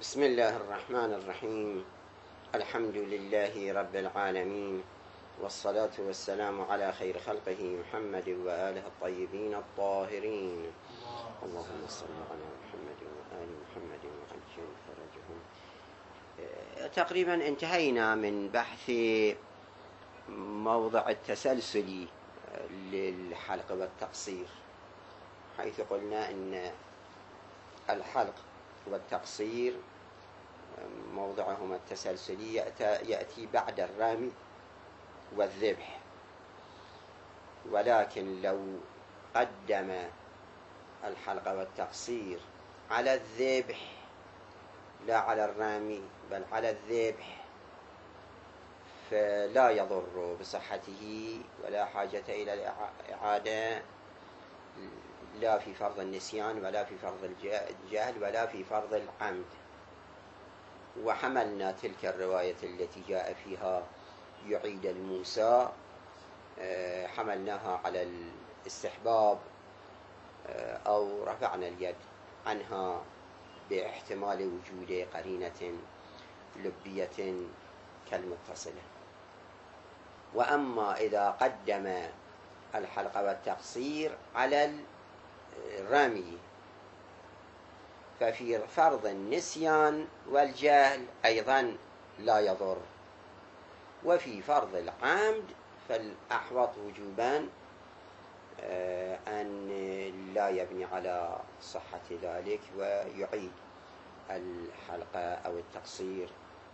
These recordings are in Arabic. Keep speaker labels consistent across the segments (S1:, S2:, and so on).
S1: بسم الله الرحمن الرحيم. الحمد لله رب العالمين، والصلاة والسلام على خير خلقه محمد وآله الطيبين الطاهرين. اللهم صل على محمد وآل محمد وعجل فرجهم. تقريبا انتهينا من بحث موضع التسلسل للحلق والتقصير، حيث قلنا أن الحلق والتقصير موضعهما التسلسلي يأتي بعد الرمي والذبح، ولكن لو قدم الحلق والتقصير على الذبح لا على الرمي بل على الذبح فلا يضر بصحته ولا حاجة إلى الإعادة، لا في فرض النسيان ولا في فرض الجهل ولا في فرض العمد. وحملنا تلك الرواية التي جاء فيها يعيد الموسى، حملناها على الاستحباب أو رفعنا اليد عنها باحتمال وجود قرينة لبية كالمتصلة. وأما إذا قدم الحلق والتقصير على الرمي ففي فرض النسيان والجهل أيضا لا يضر، وفي فرض العمد فالأحوط وجوبا أن لا يبني على صحة ذلك ويعيد الحلقة أو التقصير.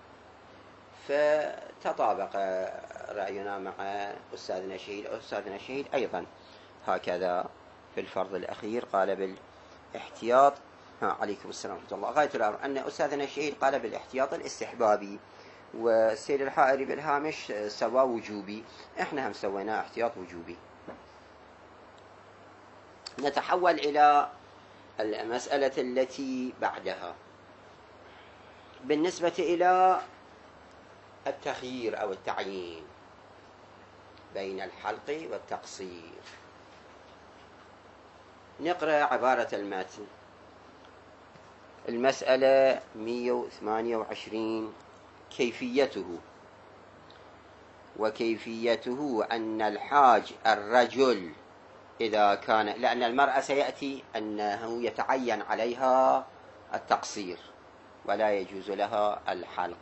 S1: فتطابق رأينا مع أستاذنا الشهيد. أستاذنا الشهيد أيضا هكذا في الفرض الأخير قال بالاحتياط. عليكم السلام ورحمة الله. غاية الأمر أن أستاذنا الشهيد قال بالاحتياط الاستحبابي، والسيد الحائري بالهامش سوى وجوبي، احنا هم سوينا احتياط وجوبي. نتحول إلى المسألة التي بعدها بالنسبة إلى التخيير أو التعيين بين الحلق والتقصير. نقرأ عبارة المتن. المسألة 128. كيفيته. وكيفيته أن الحاج الرجل إذا كان، لأن المرأة سيأتي أنه يتعين عليها التقصير ولا يجوز لها الحلق،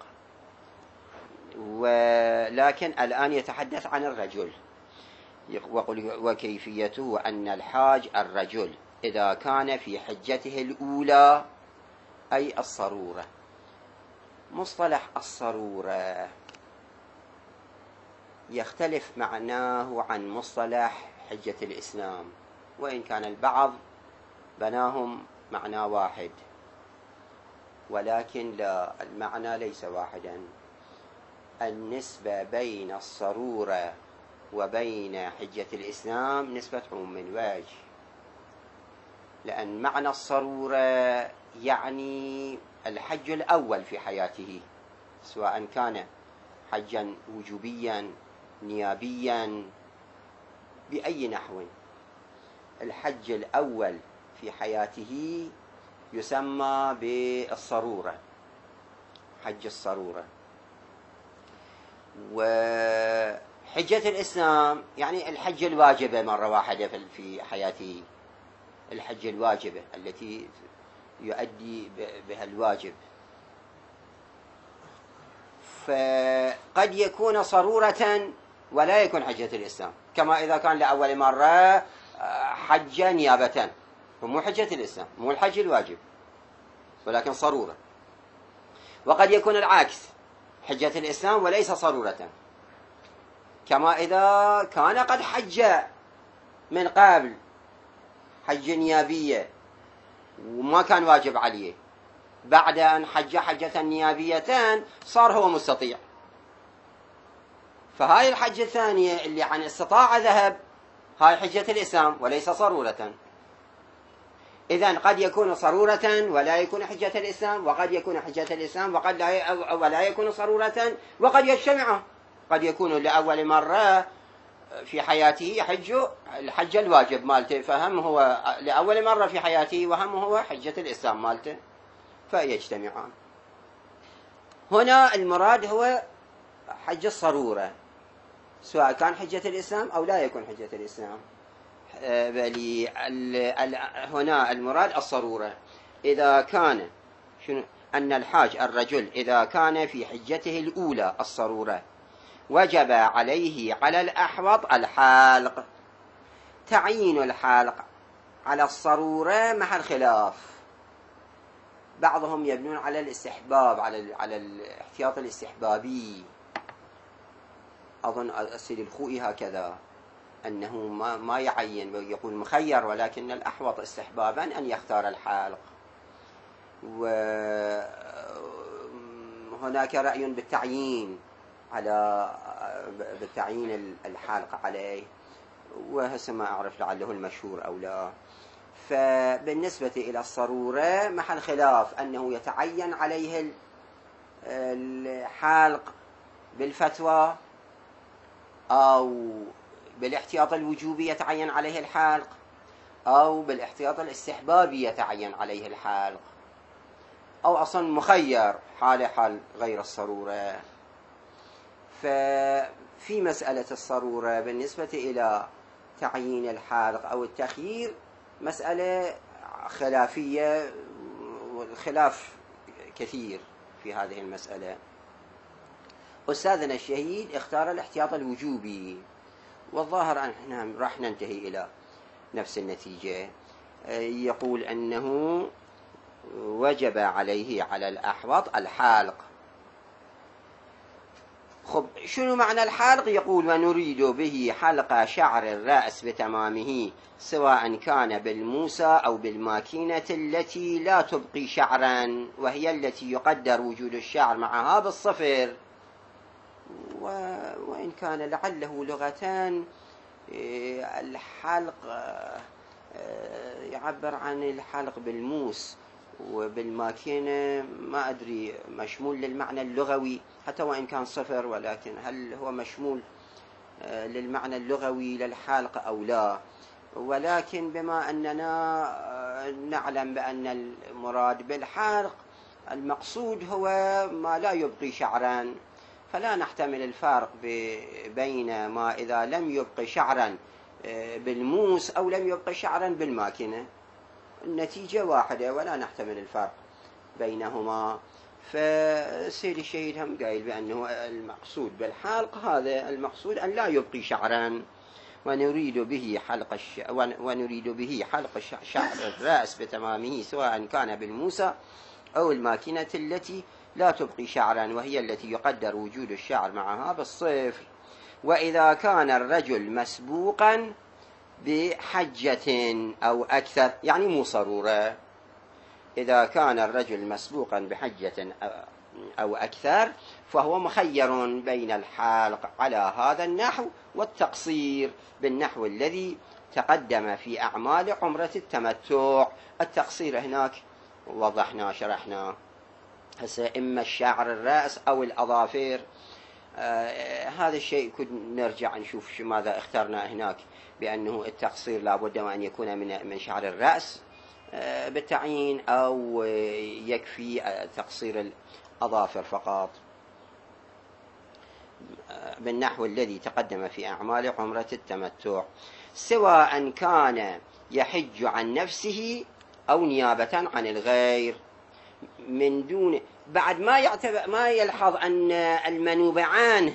S1: ولكن الآن يتحدث عن الرجل. وقل وكيفيته أن الحاج الرجل إذا كان في حجته الأولى أي الصرورة. مصطلح الصرورة يختلف معناه عن مصطلح حجة الإسلام، وإن كان البعض بناهم معنى واحد، ولكن لا، المعنى ليس واحدا. النسبة بين الصرورة وبين حجة الإسلام نسبة من وجه، لأن معنى الصرورة يعني الحج الأول في حياته، سواء كان حجا وجوبيا نيابيا بأي نحو. الحج الأول في حياته يسمى بالصرورة، حج الصرورة. وحجة الإسلام يعني الحج الواجبة مرة واحدة في حياته، الحج الواجبة التي يؤدي بها الواجب. فقد يكون صرورة ولا يكون حجة الإسلام، كما إذا كان لأول مرة حجة نيابة، ومو حجة الإسلام، مو الحج الواجب ولكن صرورة. وقد يكون العكس، حجة الإسلام وليس صرورة، كما إذا كان قد حج من قبل حج نيابية وما كان واجب عليه، بعد أن حج حجة نيابية صار هو مستطيع، فهاي الحجة الثانية اللي عن استطاع ذهب، هاي حجة الإسلام وليس صرورة. إذن قد يكون صرورة ولا يكون حجة الإسلام، وقد يكون حجة الإسلام ولا يكون صرورة، وقد يجتمع. قد يكون لأول مرة في حياته يحج الحج الواجب مالته، فهم هو لأول مرة في حياته وهم هو حجة الإسلام مالته، فيجتمعان. هنا المراد هو حج الصرورة، سواء كان حجة الإسلام أو لا يكون حجة الإسلام. بل هنا المراد الصرورة. إذا كان شنو أن الحاج الرجل إذا كان في حجته الأولى الصرورة وجب عليه على الأحوط الحالق. تعيين الحالق على الصرورة محل خلاف. بعضهم يبنون على الاستحباب، على الاحتياط الاستحبابي. أظن السيد الخوئي هكذا، أنه ما يعين، يقول مخير، ولكن الأحوط استحبابا أن يختار الحالق. وهناك رأي بالتعيين الحالق عليه، وهسه ما أعرف لعله المشهور أو لا. فبالنسبة إلى الصرورة محل خلاف، أنه يتعين عليه الحالق بالفتوى أو بالاحتياط الوجوبي يتعين عليه الحالق، أو بالاحتياط الاستحبابي يتعين عليه الحالق، أو أصلا مخير حال غير الصرورة. ففي مسألة الصرورة بالنسبة إلى تعيين الحالق أو التخيير مسألة خلافية، والخلاف كثير في هذه المسألة. أستاذنا الشهيد اختار الاحتياط الوجوبي، والظاهر أننا راح ننتهي إلى نفس النتيجة. يقول أنه وجب عليه على الأحوط الحالق. خب، شنو معنى الحالق؟ يقول ونريد به حلق شعر الرأس بتمامه، سواء كان بالموسى أو بالماكينة التي لا تبقي شعرا، وهي التي يقدر وجود الشعر معها بالصفر. وإن كان لعله لغتان، الحلق يعبر عن الحلق بالموس، وبالماكينة ما أدري مشمول للمعنى اللغوي حتى وإن كان صفر، ولكن هل هو مشمول للمعنى اللغوي للحلق أو لا؟ ولكن بما أننا نعلم بأن المراد بالحلق المقصود هو ما لا يبقي شعرا، فلا نحتمل الفرق بين ما إذا لم يبقي شعرا بالموس أو لم يبقي شعرا بالماكينة، النتيجة واحدة ولا نحتمل الفرق بينهما. فالسيد الشهيد هم قايل بأنه المقصود بالحلق هذا، المقصود أن لا يبقي شعرا، ونريد به حلق شعر الرأس بتمامه، سواء كان بالموسى أو الماكينة التي لا تبقي شعرا، وهي التي يقدر وجود الشعر معها بالصفر. وإذا كان الرجل مسبوقا بحجة أو أكثر، يعني مو صرورة، إذا كان الرجل مسبوقا بحجة أو أكثر فهو مخير بين الحالق على هذا النحو والتقصير بالنحو الذي تقدم في أعمال عمرة التمتع. التقصير هناك وضحنا شرحنا، هسه إما الشعر الرأس أو الأظافر. هذا الشيء كنا نرجع نشوف ماذا اخترنا هناك، بأنه التقصير لابد أن يكون من شعر الرأس بالتعيين، أو يكفي تقصير الأظافر فقط بالنحو الذي تقدم في أعمال عمرة التمتع، سواء كان يحج عن نفسه أو نيابة عن الغير، من دون بعد ما يلحظ أن المنوب عنه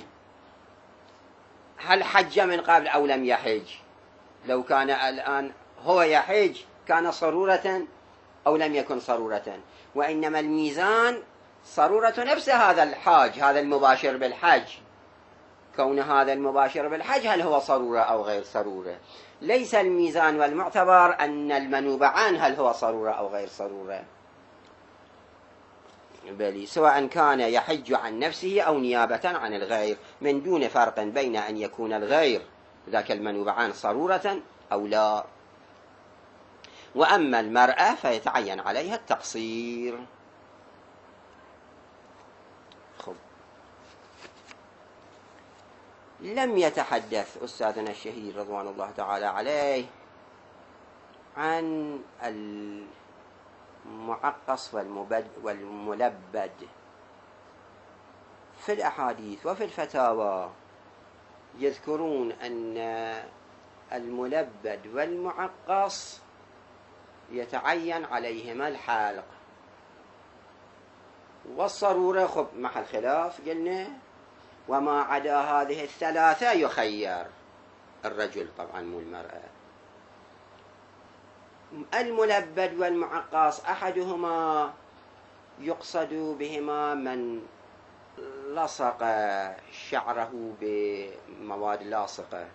S1: هل حج من قبل أو لم يحج. لو كان الآن هو يحج كان صرورة أو لم يكن صرورة، وإنما الميزان صرورة نفس هذا الحاج، هذا المباشر بالحج، كون هذا المباشر بالحج هل هو صرورة أو غير صرورة. ليس الميزان والمعتبر أن المنوب عنه هل هو صرورة أو غير صرورة، بل سواء كان يحج عن نفسه أو نيابة عن الغير، من دون فرق بين أن يكون الغير ذاك المنوب عنه صرورة أو لا. وأما المرأة فيتعين عليها التقصير. لم يتحدث أستاذنا الشهيد رضوان الله تعالى عليه عن المعقص والملبد. في الأحاديث وفي الفتاوى يذكرون أن الملبد والمعقص يتعين عليهما الحالق، والصرورة خب محل خلاف قلنا، وما عدا هذه الثلاثة يخير الرجل طبعا مو المرأة. الملبد والمعقص أحدهما يقصد بهما من لصق شعره بمواد لاصقة،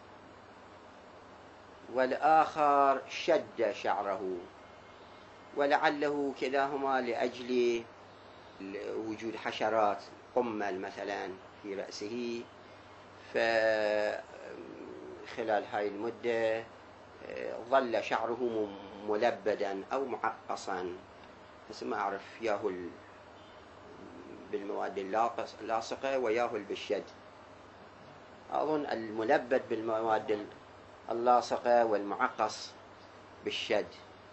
S1: والآخر شد شعره، ولعله كلاهما لأجل وجود حشرات قمل مثلا في رأسه، فخلال هاي المدة ظل شعره ملبدا أو معقصا، بس ما أعرف ياهو بالمواد اللاصقة وياهو بالشد. أظن الملبد بالمواد اللاصقة والمعقص بالشد.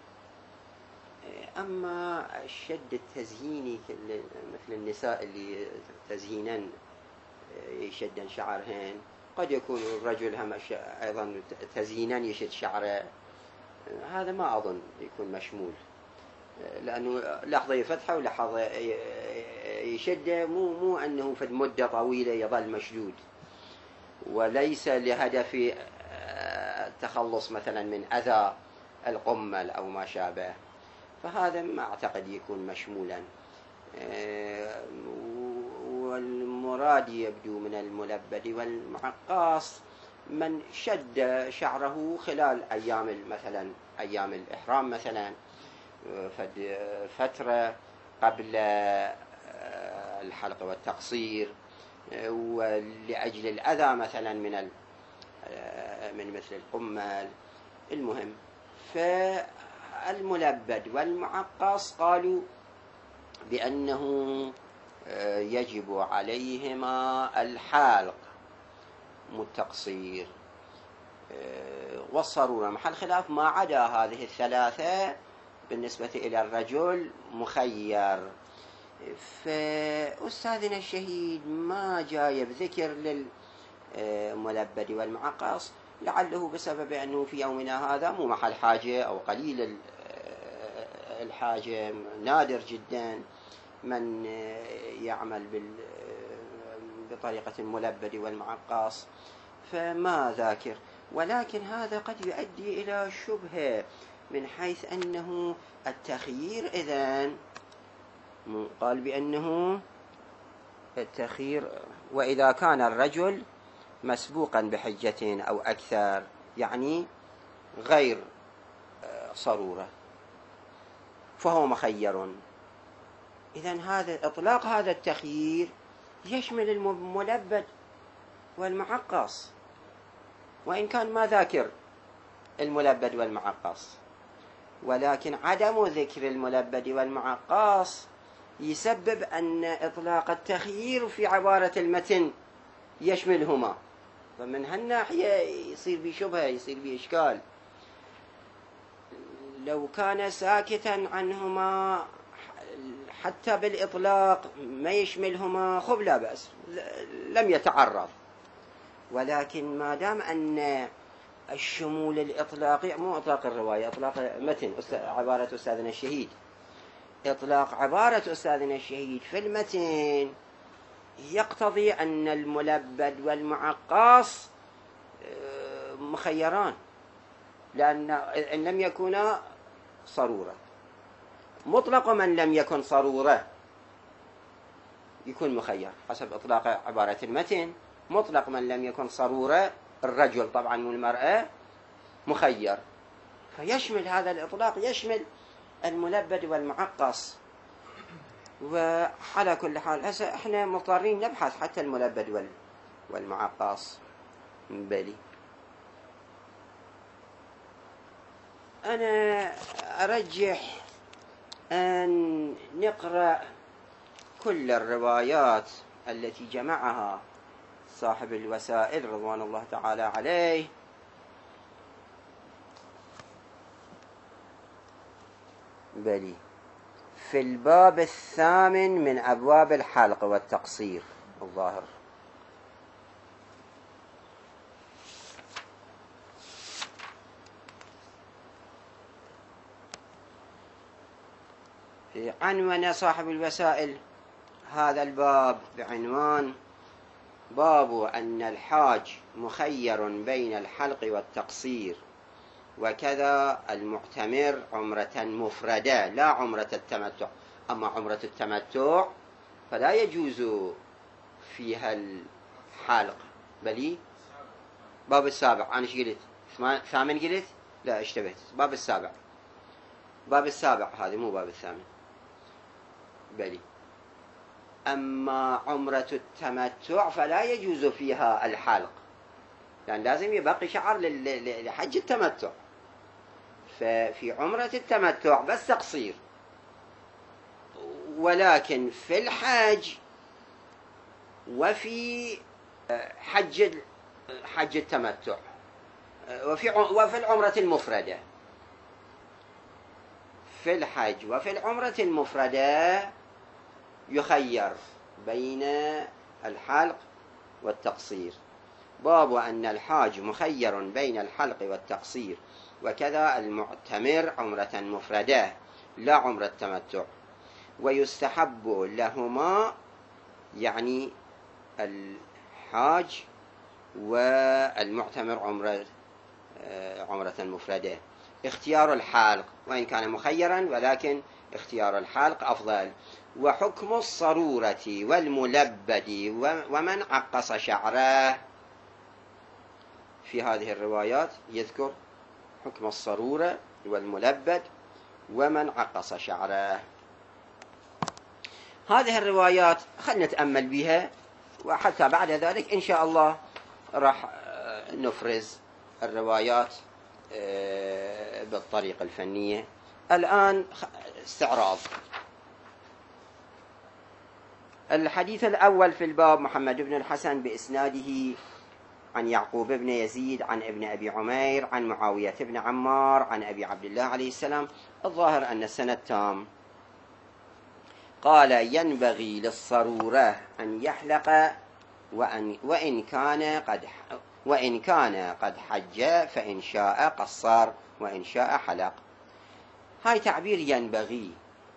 S1: أما الشد التزييني مثل النساء اللي تزيينا يشدن شعرهن، قد يكون الرجل هم أيضا تزيينا يشد شعره، هذا ما أظن يكون مشمول، لأنه لحظة يفتحه ولحظة يشده، مو أنه في مدة طويلة يظل مشدود، وليس لهدف التخلص مثلا من أذى القمل أو ما شابه، فهذا ما أعتقد يكون مشمولا. والمراد يبدو من الملبد والمعقص من شد شعره خلال أيام مثلا أيام الإحرام مثلا، فترة قبل الحلق والتقصير، ولأجل الأذى مثلا من مثل القمل. المهم، فالملبد والمعقص قالوا بأنه يجب عليهما الحالق مو التقصير، والصرورة محل خلاف، ما عدا هذه الثلاثة بالنسبة إلى الرجل مخير. فأستاذنا الشهيد ما جايب ذكر للملبد والمعقص، لعله بسبب أنه في يومنا هذا مو محل حاجة أو قليل الحاجة، نادر جدا من يعمل بطريقة الملبد والمعقص، فما ذاكر. ولكن هذا قد يؤدي إلى شبهة من حيث أنه التخيير إذن قال بأنه التخيير، وإذا كان الرجل مسبوقا بحجتين أو أكثر، يعني غير صرورة، فهو مخير. إذن هذا إطلاق هذا التخيير يشمل الملبد والمعقص، وإن كان ما ذاكر الملبد والمعقص، ولكن عدم ذكر الملبد والمعقص يسبب أن إطلاق التخيير في عبارة المتن يشملهما، فمن هالناحية يصير بشبهة، يصير بإشكال. لو كان ساكتا عنهما حتى بالإطلاق ما يشملهما خب لا بأس، لم يتعرض. ولكن ما دام أن الشمول الإطلاقي مو إطلاق الرواية، إطلاق متن عبارة أستاذنا الشهيد، إطلاق عبارة أستاذنا الشهيد في المتن يقتضي أن الملبد والمعقص مخيران، لأن إن لم يكونا صرورة، مطلق من لم يكن صرورة يكون مخير حسب إطلاق عبارة المتن. مطلق من لم يكن صرورة الرجل طبعا والمرأة مخير، فيشمل هذا الإطلاق يشمل الملبد والمعقص. وعلى كل حال هسه احنا مضطرين نبحث حتى الملبد والمعقص. بلي أنا أرجح أن نقرأ كل الروايات التي جمعها صاحب الوسائل رضوان الله تعالى عليه، بلي في الباب 8 من أبواب الحلق والتقصير. الظاهر. عنوان صاحب الوسائل هذا الباب بعنوان: باب أن الحاج مخير بين الحلق والتقصير، وكذا المعتمر عمرة مفردة لا عمرة التمتع. أما عمرة التمتع فلا يجوز فيها الحلق. بلي باب السابع. أنا قلت ثامن؟ قلت لا، اشتبهت. باب السابع، باب السابع هذه، مو باب الثامن. بلي أما عمرة التمتع فلا يجوز فيها الحلق، لأن لازم يبقي شعر لحج التمتع. ففي عمرة التمتع بس تقصير، ولكن في الحج وفي حج التمتع وفي العمرة المفردة، في الحج وفي العمرة المفردة يخير بين الحلق والتقصير. باب أن الحاج مخير بين الحلق والتقصير، وكذا المعتمر عمرة مفردة لا عمرة تمتع. ويستحب لهما، يعني الحاج والمعتمر عمرة مفردة، اختيار الحلق، وإن كان مخيرا ولكن اختيار الحلق أفضل. وحكم الصرورة والملبد ومن عقص شعره. في هذه الروايات يذكر حكم الصرورة والملبد ومن عقص شعره. هذه الروايات خلنا نتأمل بها، وحتى بعد ذلك إن شاء الله راح نفرز الروايات بالطريقة الفنية. الآن استعراض. الحديث الأول في الباب: محمد بن الحسن بإسناده عن يعقوب بن يزيد عن ابن أبي عمير عن معاوية بن عمار عن أبي عبد الله عليه السلام. الظاهر أن السند تام. قال: ينبغي للصرورة أن يحلق وإن كان قد حج، فإن شاء قصر وإن شاء حلق. هاي تعبير ينبغي،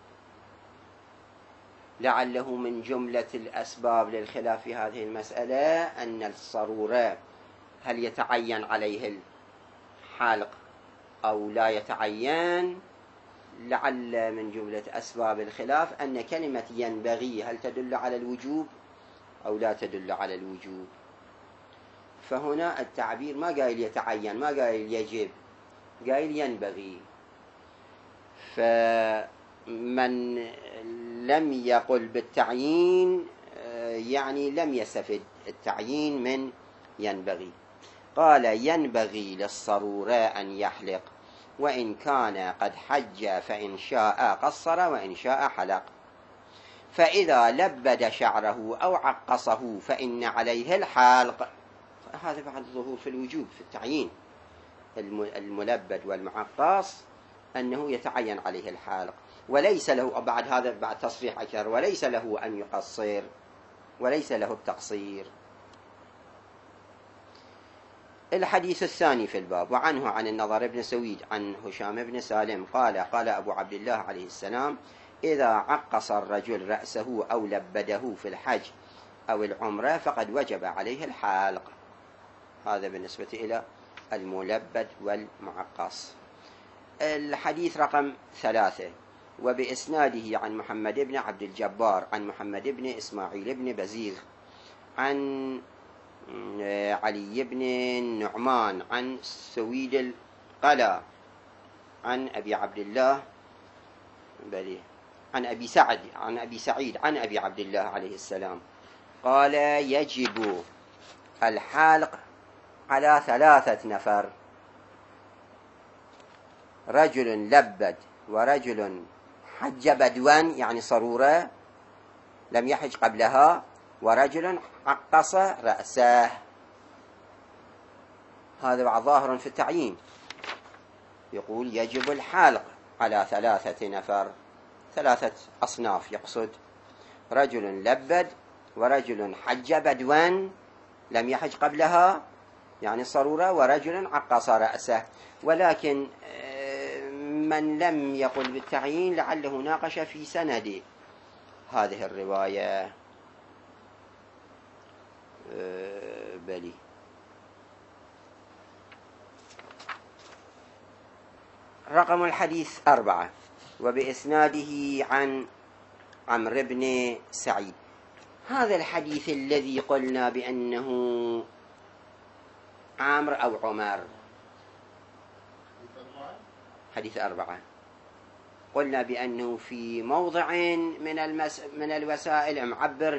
S1: لعله من جملة الأسباب للخلاف في هذه المسألة أن الصرورة هل يتعين عليه الحلق أو لا يتعين. لعل من جملة أسباب الخلاف أن كلمة ينبغي هل تدل على الوجوب أو لا تدل على الوجوب. فهنا التعبير ما قايل يتعين، ما قايل يجب، قايل ينبغي. فمن لم يقل بالتعيين يعني لم يستفد التعيين من ينبغي. قال: ينبغي للصرورة أن يحلق، وإن كان قد حج فإن شاء قصر وإن شاء حلق. فإذا لبد شعره أو عقصه فإن عليه الحلق. هذا بعد ظهور في الوجوب في التعيين. الملبد والمعقص أنه يتعين عليه الحلق، وليس له بعد هذا، بعد تصريح أكثر، وليس له أن يقصر، وليس له التقصير. الحديث الثاني في الباب: وعنه عن النضر بن سويد عن هشام بن سالم قال: قال أبو عبد الله عليه السلام: إذا عقص الرجل رأسه أو لبده في الحج أو العمرة فقد وجب عليه الحلق. هذا بالنسبة إلى الملبد والمعقص. الحديث رقم 3: وبإسناده عن محمد بن عبد الجبار عن محمد بن إسماعيل بن بزيغ عن علي بن النعمان عن سويد القلا عن أبي عبد الله عن أبي سعيد عن أبي عبد الله عليه السلام قال: يجب الحلق على 3 نفر: رجل لبد، ورجل حج بدوا يعني صرورة لم يحج قبلها، ورجل عقص رأسه. هذا بعد ظاهر في التعيين. يقول يجب الحلق على 3 نفر، 3 أصناف يقصد: رجل لبد، ورجل حج بدوا لم يحج قبلها يعني الصرورة، ورجل عقص رأسه. ولكن من لم يقل بالتعيين لعله ناقش في سند هذه الرواية. بلي رقم الحديث 4 وبإسناده عن عمرو بن سعيد. هذا الحديث الذي قلنا بأنه عمرو أو عمر، حديث 4 قلنا بأنه في موضع من الوسائل معبر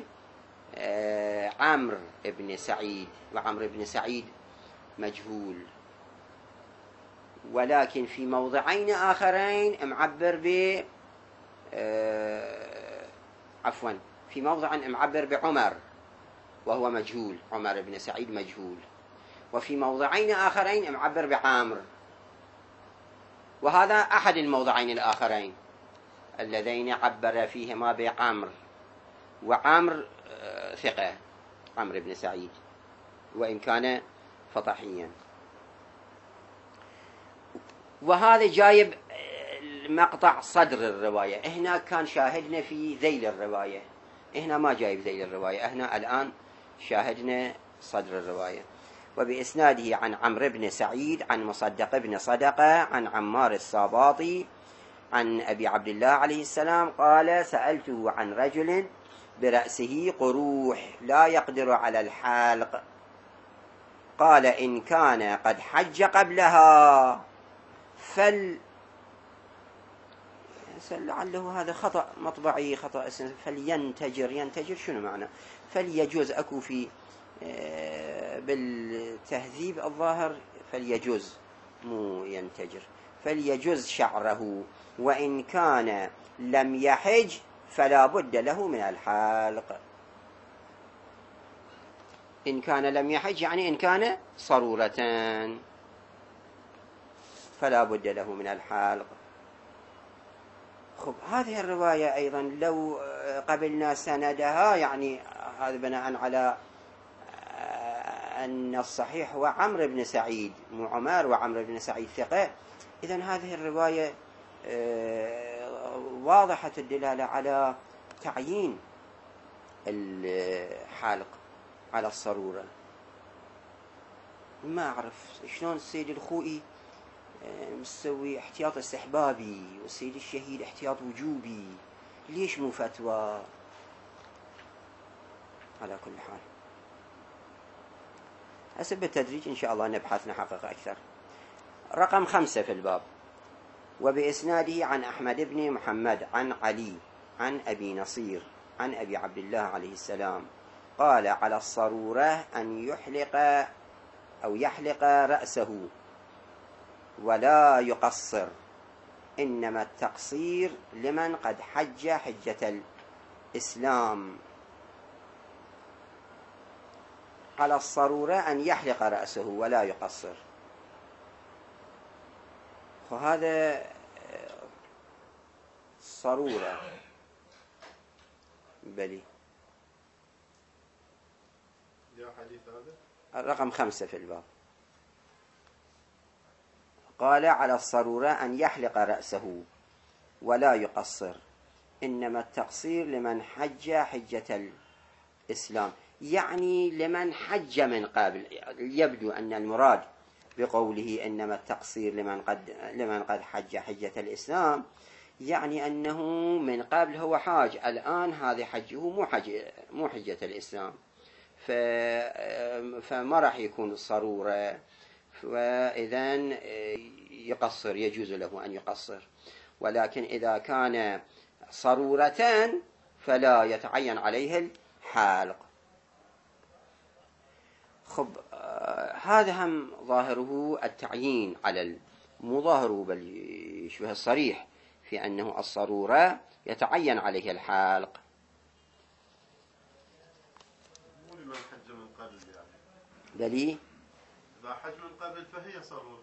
S1: بعمرو بن سعيد، وعمرو بن سعيد مجهول. ولكن في موضعين آخرين معبر في موضع معبر بعمر وهو مجهول، عمر بن سعيد مجهول. وفي موضعين آخرين معبر بعامر، وهذا أحد الموضعين الآخرين اللذين عبر فيهما بعمر. وعمر ثقة، عمرو بن سعيد، وإن كان فطحيا. وهذا جايب مقطع صدر الرواية. هنا كان شاهدنا في ذيل الرواية، هنا ما جايب ذيل الرواية، هنا الآن شاهدنا صدر الرواية. وبإسناده عن عمرو بن سعيد عن مصدق بن صدقة عن عمار الصاباطي عن أبي عبد الله عليه السلام قال: سألته عن رجل برأسه قروح لا يقدر على الحالق، قال: إن كان قد حج قبلها لعله هذا خطأ مطبعي، خطأ فلينتجر. ينتجر شنو معنى؟ فليجوز. أكو في بالتهذيب الظاهر فليجوز مو ينتجر، فليجوز شعره، وإن كان لم يحج فلا بد له من الحالق. إن كان لم يحج يعني إن كان صرورة فلا بد له من الحالق. خب هذه الرواية أيضا لو قبلنا سندها، يعني هذا بناء على أن الصحيح هو عمرو بن سعيد مو عمر، وعمرو بن سعيد ثقة. إذن هذه الرواية واضحة الدلالة على تعيين الحالق على الصرورة. ما أعرف شلون السيد الخوئي مسوي احتياط استحبابي والسيد الشهيد احتياط وجوبي، ليش مو فتوى؟ على كل حال حسب التدريج إن شاء الله نبحث نحقق أكثر. رقم 5 في الباب. وبإسناده عن أحمد بن محمد عن علي عن أبي نصير عن أبي عبد الله عليه السلام قال: على الصرورة أن يحلق رأسه ولا يقصر، إنما التقصير لمن قد حج حجة الإسلام. على الصرورة أن يحلق رأسه ولا يقصر. وهذا صرورة بلي. رقم 5 في الباب. قال: على الصرورة أن يحلق رأسه ولا يقصر، إنما التقصير لمن حج حجة الإسلام، يعني لمن حج من قبل. يبدو أن المراد بقوله إنما التقصير لمن قد حج حجة الإسلام، يعني أنه من قبل هو حاج، الآن هذا حجه مو حجة الإسلام، فما راح يكون الصرورة، وإذن يقصر، يجوز له أن يقصر. ولكن إذا كان صرورة فلا يتعين عليه الحالق. خب هذا هم ظاهره التعيين على مو ظاهره بل يشبه الصريح في أنه الصرورة يتعين عليه الحالق.
S2: مو لمن حج من قبل يعني.
S1: بلي
S2: إذا حج من قبل فهي صرورة،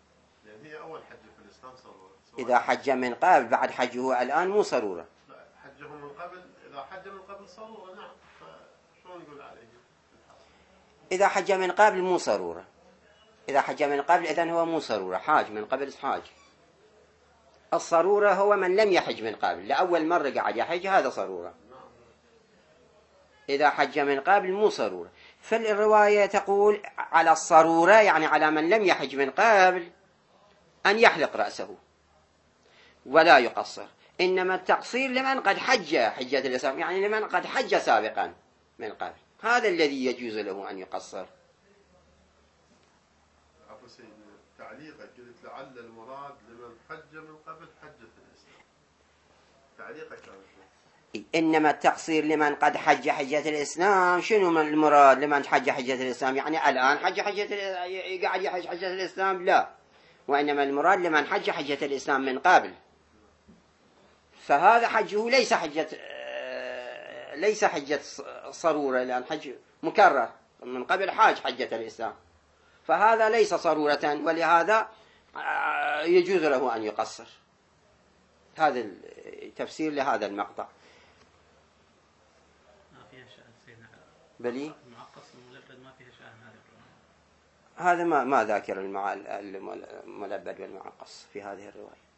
S2: يعني هي أول حج في الإسلام صرورة.
S1: إذا حج من قبل بعد حجه الآن مو صرورة.
S2: لا، حج حجه من قبل، إذا حج من قبل صرورة نعم، فشلون نقول عليه؟
S1: إذا حج من قبل مو صرورة. إذا حج من قبل إذن هو مو صرورة، حاج من قبل حاج. الصرورة هو من لم يحج من قبل، لأول مرة قاعد يحج، هذا صرورة. إذا حج من قبل مو صرورة. فالرواية تقول على الصرورة، يعني على من لم يحج من قبل، أن يحلق رأسه ولا يقصر. إنما التقصير لمن قد حج حجة الإسلام، يعني لمن قد حج سابقا من قبل، هذا الذي يجوز له أن يقصر.
S2: عفوا سيدنا، تعليقك قلت لعل المراد لمن حج من قبل حجة الإسلام، تعليقك
S1: إنما التقصير لمن قد حج حجة الإسلام. شنو المراد لمن حج حجة الإسلام؟ يعني الآن حج قاعد يحج حجة الإسلام؟ لا، وإنما المراد لمن حج حجة الإسلام من قبل، فهذا حجه ليس حجة صرورة، لأن حج مكرر من قبل حاج حجة الإسلام، فهذا ليس صرورة، ولهذا يجوز له أن يقصر. هذا التفسير لهذا المقطع.
S3: ما فيها شأن سيدنا
S1: بلي
S3: المعقص الملبد، ما فيها شأن
S1: هذا ما ذاكر الملبد والمعقص في هذه الرواية.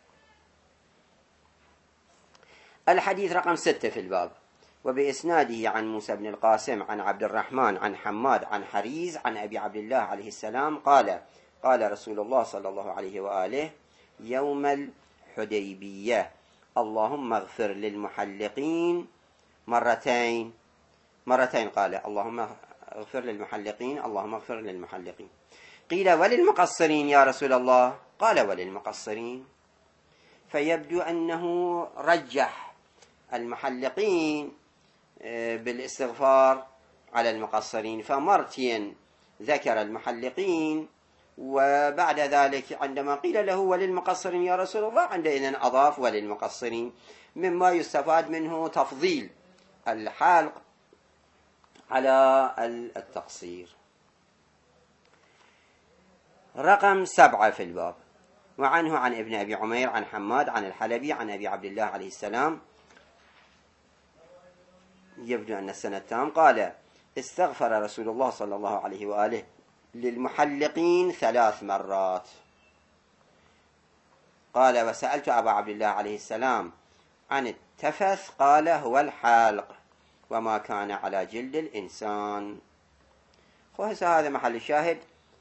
S1: الحديث رقم 6 في الباب. وبإسناده عن موسى بن القاسم عن عبد الرحمن عن حماد عن حريز عن أبي عبد الله عليه السلام قال: قال رسول الله صلى الله عليه وآله يوم الحديبية: اللهم اغفر للمحلقين مرتين. قال: اللهم اغفر للمحلقين، اللهم اغفر للمحلقين. قيل: وللمقصرين يا رسول الله؟ قال: وللمقصرين. فيبدو أنه رجح المحلقين بالاستغفار على المقصرين، فمرتين ذكر المحلقين، وبعد ذلك عندما قيل له وللمقصرين يا رسول الله عندئذ أضاف وللمقصرين، مما يستفاد منه تفضيل الحلق على التقصير. رقم 7 في الباب. وعنه عن ابن أبي عمير عن حماد عن الحلبي عن أبي عبد الله عليه السلام، يبدو أن السنة التام، قال: استغفر رسول الله صلى الله عليه وآله للمحلقين 3 مرات. قال: وسألت أبا عبد الله عليه السلام عن التفث، قال: هو الحالق وما كان على جلد الإنسان. هذا محل الشاهد،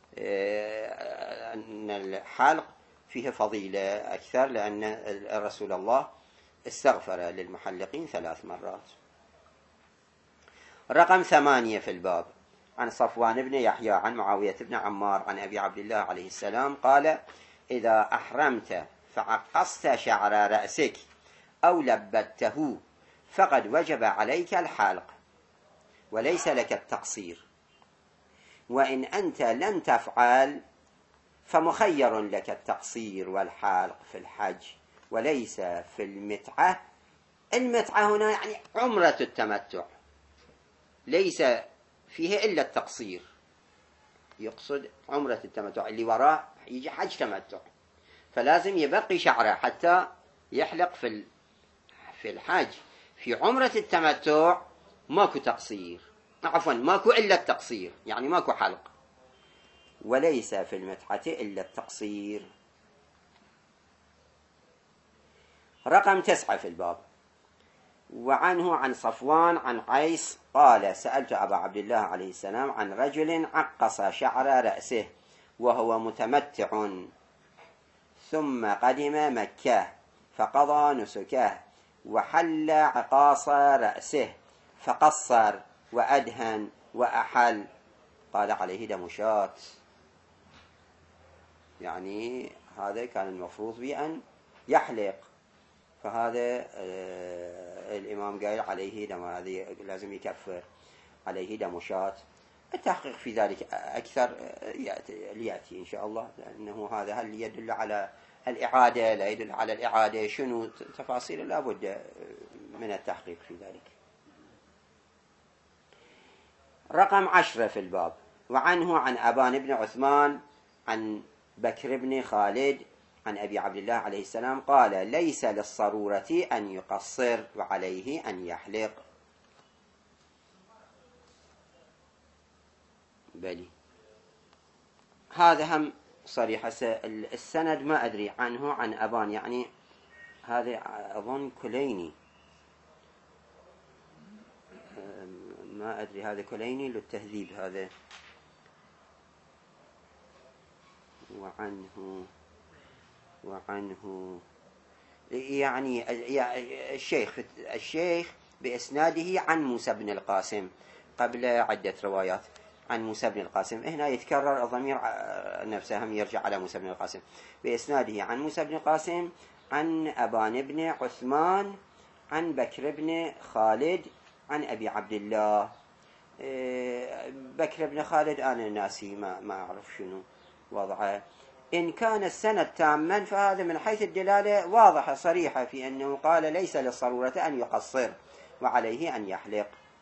S1: أن الحالق فيه فضيلة أكثر، لأن الرسول الله استغفر للمحلقين 3 مرات. رقم 8 في الباب. عن صفوان بن يحيى عن معاوية بن عمار عن أبي عبد الله عليه السلام قال: إذا أحرمت فعقصت شعر رأسك أو لبته فقد وجب عليك الحلق وليس لك التقصير، وإن أنت لم تفعل فمخير لك التقصير والحلق في الحج وليس في المتعة. المتعة هنا يعني عمرة التمتع، ليس فيه إلا التقصير، يقصد عمرة التمتع اللي وراه يجي حج تمتع، فلازم يبقي شعره حتى يحلق في الحج. في عمرة التمتع ماكو تقصير، عفوا ماكو إلا التقصير، يعني ماكو حلق، وليس في المتعة إلا التقصير. رقم 9 في الباب. وعنه عن صفوان عن قيس قال: سألت أبا عبد الله عليه السلام عن رجل عقص شعر رأسه وهو متمتع ثم قدم مكة فقضى نسكه وحل عقاص رأسه فقصر وأدهن وأحل، قال: عليه دم شاة. يعني هذا كان المفروض بأن يحلق، فهذا الإمام قال عليه دم، هذه لازم يكفر، عليه دم شاة. التحقيق في ذلك أكثر ليأتي إن شاء الله، لأنه هذا هل يدل على الإعادة لا يدل على الإعادة، شنو تفاصيل لا بد من التحقيق في ذلك. رقم 10 في الباب. وعنه عن أبان بن عثمان عن بكر بن خالد عن أبي عبد الله عليه السلام قال ليس للصرورة أن يقصر وعليه أن يحلق. بلي هذا هم صريح. السند ما أدري عنه عن أبان، يعني هذا أظن كليني، ما أدري هذا كليني للتهذيب هذا. وعنه يعني الشيخ بإسناده عن موسى بن القاسم قبل عدة روايات عن موسى بن القاسم. هنا يتكرر الضمير نفسه، هم يرجع على موسى بن القاسم. بإسناده عن موسى بن القاسم عن أبان بن عثمان عن بكر بن خالد عن أبي عبد الله. بكر بن خالد أنا ناسي، ما أعرف شنو وضعه. إن كان السند تاما فهذا من حيث الدلالة واضحة صريحة في أنه قال ليس للصرورة أن يقصر وعليه أن يحلق.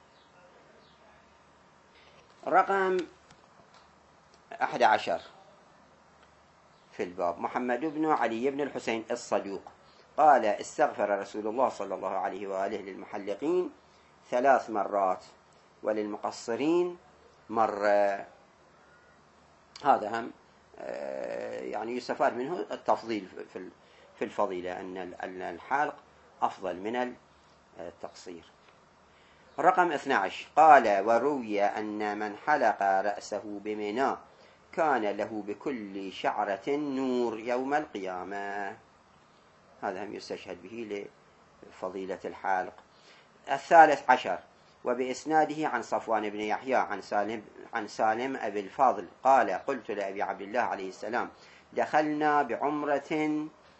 S1: رقم 11 في الباب محمد بن علي بن الحسين الصدوق قال استغفر رسول الله صلى الله عليه وآله للمحلقين 3 مرات وللمقصرين مرة. هذا هم يعني يستفاد منه التفضيل في الفضيلة، أن الحلق أفضل من التقصير. رقم 12 قال وروي أن من حلق رأسه بمنى كان له بكل شعرة نور يوم القيامة. هذا هم يستشهد به لفضيلة الحلق. 13 وبإسناده عن صفوان بن يحيى عن سالم أبي الفاضل قال قلت لأبي عبد الله عليه السلام دخلنا بعمرة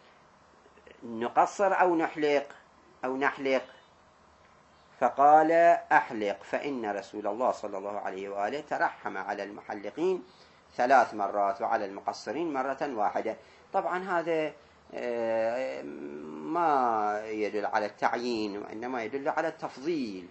S1: نقصر أو نحلق فقال أحلق فإن رسول الله صلى الله عليه وآله ترحم على المحلقين 3 مرات وعلى المقصرين مرة واحدة. طبعا هذا ما يدل على التعيين وإنما يدل على التفضيل،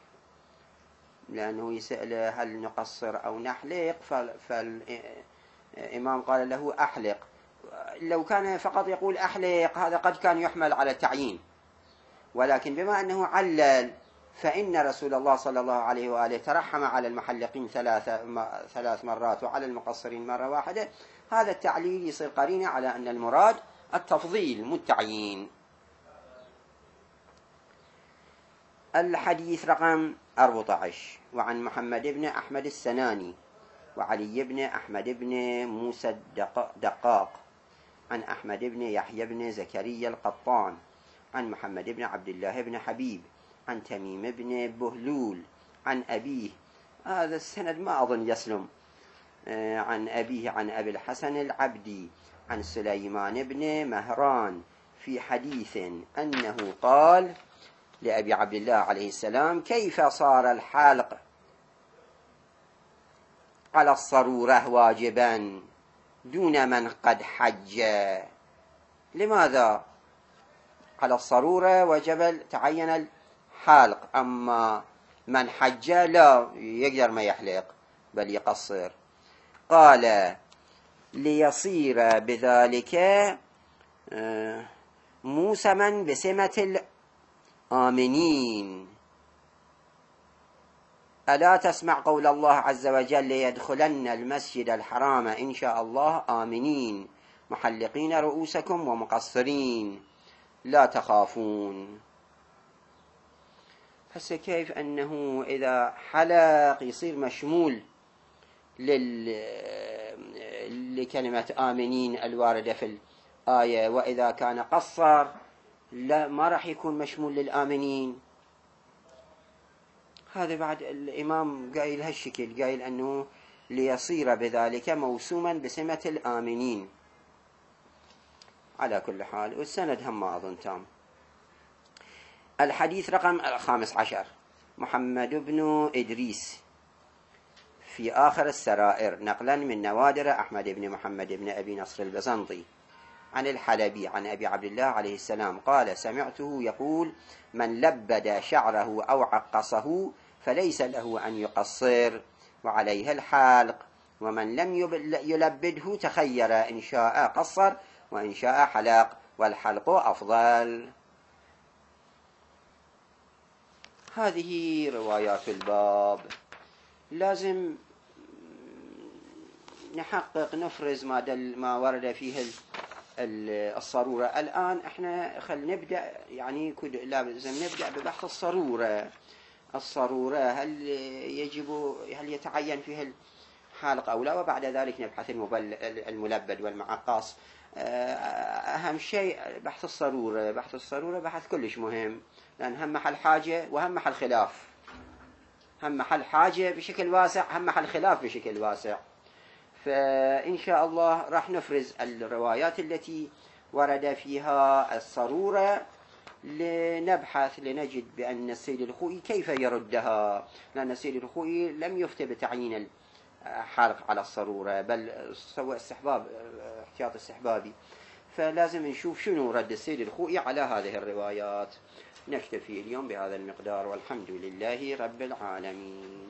S1: لأنه يسأل هل نقصر أو نحلق، فالإمام قال له أحلق. لو كان فقط يقول أحلق هذا قد كان يحمل على التعيين، ولكن بما أنه علل فإن رسول الله صلى الله عليه وآله ترحم على المحلقين 3 مرات وعلى المقصرين مرة واحدة، هذا التعليل يصير قرينة على أن المراد التفضيل مو التعيين. الحديث رقم 14 وعن محمد بن أحمد السناني وعلي بن أحمد بن موسى الدقاق عن أحمد بن يحيى بن زكريا القطان عن محمد بن عبد الله بن حبيب عن تميم بن بهلول عن أبيه. هذا السند ما أظن يسلم. عن أبيه عن أبي الحسن العبدي عن سليمان بن مهران في حديث أنه قال لأبي عبد الله عليه السلام كيف صار الحلق على الصرورة واجبا دون من قد حج؟ لماذا على الصرورة وجب تعين الحلق، أما من حج لا يقدر ما يحلق بل يقصر؟ قال ليصير بذلك موسما بسمة الآمنين. ألا تسمع قول الله عز وجل ليدخلن المسجد الحرام إن شاء الله آمنين محلقين رؤوسكم ومقصرين لا تخافون. هسه كيف أنه إذا حلق يصير مشمول لكلمة آمنين الواردة في الآية، وإذا كان قصر لا ما راح يكون مشمول للآمنين؟ هذا بعد الإمام قايل هالشكل، قايل أنه ليصير بذلك موسوما بسمة الآمنين. على كل حال والسند هم ما أظن تام. الحديث رقم 15 محمد بن إدريس في آخر السرائر نقلا من نوادر أحمد بن محمد بن أبي نصر البزنطي عن الحلبي عن أبي عبد الله عليه السلام قال سمعته يقول من لبد شعره أو عقصه فليس له أن يقصر وعليه الحلق، ومن لم يلبده تخير إن شاء قصر وإن شاء حلق، والحلق أفضل. هذه روايات الباب. لازم نحقق نفرز ما ورد فيه الصرورة. الآن احنا نبدأ، يعني لازم نبدأ ببحث الصرورة. الصرورة هل يتعين فيه الحالق أو لا، وبعد ذلك نبحث الملبد والمعقص. أهم شيء بحث الصرورة. بحث الصرورة بحث كلش مهم، لأن هم محل حاجة وهم محل خلاف. هم محل حاجة بشكل واسع، هم محل خلاف بشكل واسع. فإن شاء الله راح نفرز الروايات التي ورد فيها الصرورة، لنبحث لنجد بأن السيد الخوئي كيف يردها، لأن السيد الخوئي لم يفتي بتعيين الحالق على الصرورة، بل سوى استحباب، احتياط استحبابي. فلازم نشوف شنو رد السيد الخوئي على هذه الروايات. نكتفي اليوم بهذا المقدار، والحمد لله رب العالمين.